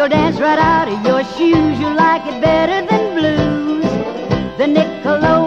dance right out of your shoes. You like it better than blues. The Nickelodeon